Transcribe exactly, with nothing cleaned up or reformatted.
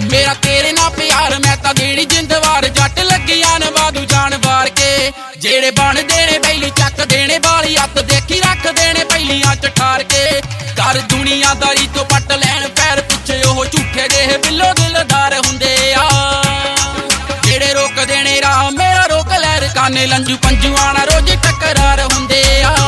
मेरा तेरे ना प्यार मैं तां देनी जिंदवार जट लगियां ने वादू जान वार के जेड़े बन देने बैली चक देने वाली हत्थ देखी रख देने बैलियां च ठार के कर दुनियादारी तो पट लैन पैर पिछे ओह झूठे देह बिल्लो दिलदार हुंदे आ जेड़े रोक देने राह मेरा रोक लैर काने लंजू पंजू आना रोज टकरार हुंदे आ।